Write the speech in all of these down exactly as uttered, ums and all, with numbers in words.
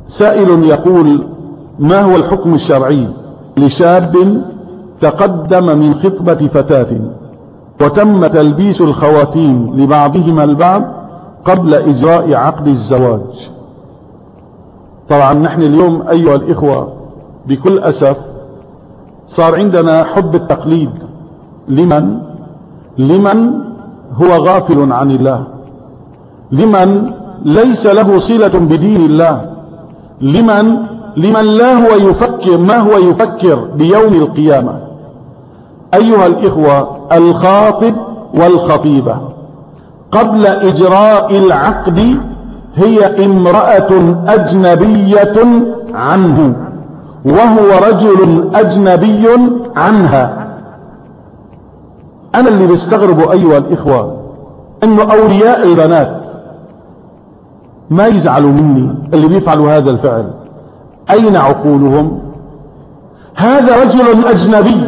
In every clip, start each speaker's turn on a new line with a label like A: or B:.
A: سائل يقول: ما هو الحكم الشرعي لشاب تقدم من خطبة فتاة وتم تلبيس الخواتيم لبعضهما البعض قبل إجراء عقد الزواج؟ طبعا نحن اليوم أيها الإخوة بكل أسف صار عندنا حب التقليد لمن لمن هو غافل عن الله، لمن ليس له صلة بدين الله، لمن لمن لا هو يفكر ما هو يفكر بيوم القيامة. أيها الإخوة، الخاطب والخطيبة قبل إجراء العقد هي امرأة أجنبية عنه وهو رجل أجنبي عنها. أنا اللي بستغربه أيها الإخوة إنه أولياء البنات ما يزعلوا مني اللي بيفعلوا هذا الفعل. أين عقولهم؟ هذا رجل أجنبي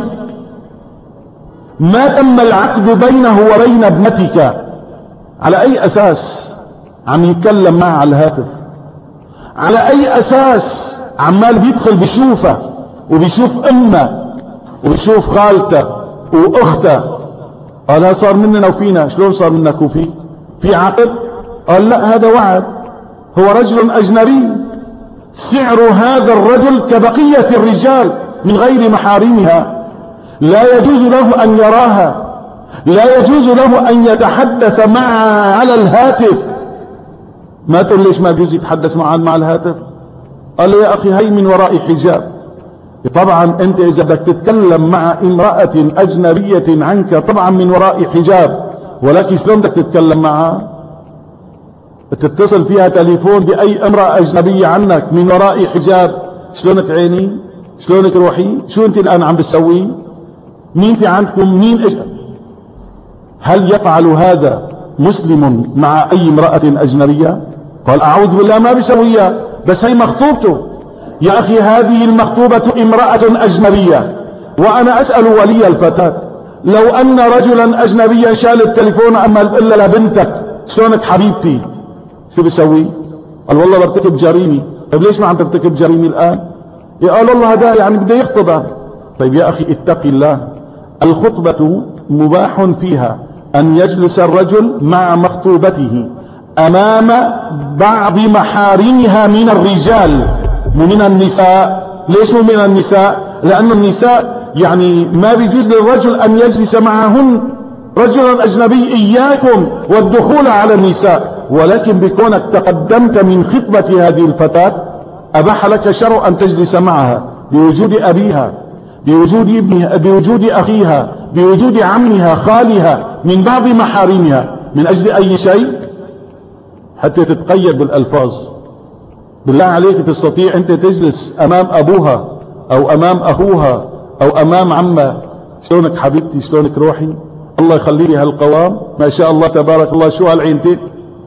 A: ما تم العقد بينه وبين ابنتك، على أي أساس عم يتكلم معها على الهاتف؟ على أي أساس عمال بيدخل بيشوفه وبيشوف أمه وبيشوف خالته وأخته؟ قال صار مننا وفينا. شلون صار منك وفيك؟ في عقد؟ قال لا، هذا وعد، هو رجل أجنبي. سعر هذا الرجل كبقية الرجال من غير محارمها، لا يجوز له أن يراها، لا يجوز له أن يتحدث معها على الهاتف. ما تقول ليش ما يجوز يتحدث معها مع الهاتف؟ قال لي يا أخي هي من وراء حجاب. طبعا أنت إذا بدك تتكلم مع امرأة أجنبية عنك طبعا من وراء حجاب، ولكن شلون بدك تتكلم معها؟ تتصل فيها تليفون بأي امرأة أجنبية عنك من وراء حجاب. شلونك عيني؟ شلونك روحي؟ شو أنت الآن عم بتسوي؟ مين في عندكم؟ مين إج... هل يفعل هذا مسلم مع أي امرأة أجنبية؟ قال أعوذ بالله ما بيسويها، بس هي مخطوبته. يا أخي هذه المخطوبة امرأة أجنبية، وأنا أسأل ولي الفتاة لو أن رجلا أجنبيا شال التليفون أما إلا لبنتك شلونك حبيبتي، شو بيسوي؟ قال والله برتكب جريمة. طيب ليش ما عم ترتكب جريمة الآن؟ قال والله هذا يعني بده يخطبها. طيب يا أخي اتق الله، الخطبة مباح فيها أن يجلس الرجل مع مخطوبته أمام بعض محارمها من الرجال ومن النساء. ليش مو من النساء؟ لأن النساء يعني ما بيجوز للرجل أن يجلس معهن رجلا أجنبي. إياكم والدخول على النساء، ولكن بكونك تقدمت من خطبة هذه الفتاة أباح لك شرع أن تجلس معها بوجود أبيها، بوجود ابنها، بوجود أخيها، بوجود عمها، خالها، من بعض محارمها. من أجل أي شيء؟ حتى تتقيد بالألفاظ. بالله عليك تستطيع أنت تجلس أمام أبوها أو أمام أخوها أو أمام عمها شلونك حبيبتي، شلونك روحي، الله يخلي لي هالقوام، ما شاء الله تبارك الله، شو هالعينتين؟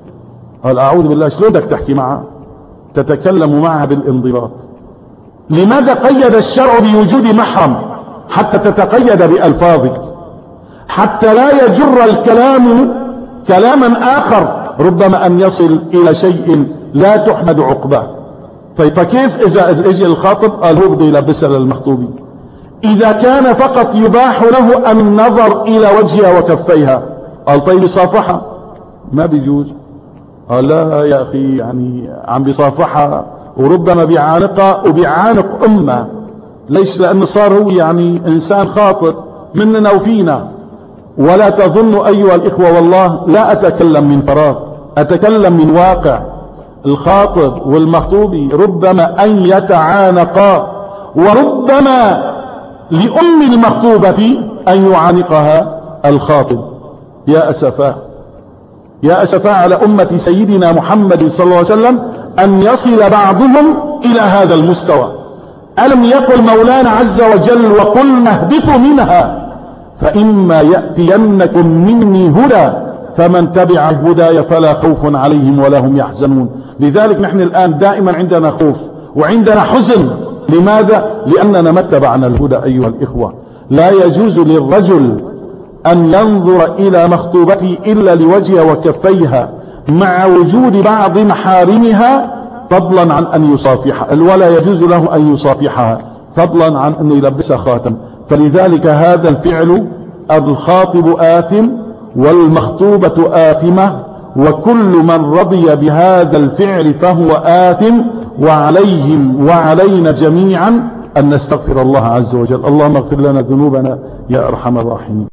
A: قال أعوذ بالله. شلون بدك تحكي معها؟ تتكلم معها بالانضباط. لماذا قيد الشرع بوجود محرم؟ حتى تتقيد بألفاظك، حتى لا يجر الكلام كلاما آخر ربما أن يصل إلى شيء لا تحمد عقباه. طيب فكيف إذا اجى الخاطب قال هو بده يلبسها للمخطوبة؟ إذا كان فقط يباح له النظر إلى وجهها وكفيها، قال طيب صافحها، ما بيجوز. قال لا يا أخي يعني عم بيصافحها وربما بيعانقها وبيعانق أمه. ليش؟ لأنه صار هو يعني إنسان خاطئ مننا وفينا. ولا تظن أيها الإخوة، والله لا أتكلم من فراغ، أتكلم من واقع. الخاطب والمخطوب ربما أن يتعانقا، وربما لأم المخطوبة أن يعانقها الخاطب. يا أسفا، يا أسفا على أمة سيدنا محمد صلى الله عليه وسلم أن يصل بعضهم إلى هذا المستوى. ألم يقل مولانا عز وجل وقلنا اهبطوا منها فإما يأتينكم مني هدى فمن تبع هداي فلا خوف عليهم ولا هم يحزنون. لذلك نحن الآن دائما عندنا خوف وعندنا حزن. لماذا؟ لأننا ما اتبعنا الهدى أيها الإخوة. لا يجوز للرجل أن ينظر إلى مخطوبته إلا لوجهها وكفيها مع وجود بعض محارمها فضلا عن أن يصافحها، ولا يجوز له أن يصافحها فضلا عن أن يلبسها خاتم. فلذلك هذا الفعل الخاطب آثم والمخطوبة آثمة، وكل من رضي بهذا الفعل فهو آثم، وعليهم وعلينا جميعا أن نستغفر الله عز وجل. اللهم اغفر لنا ذنوبنا يا أرحم الراحمين.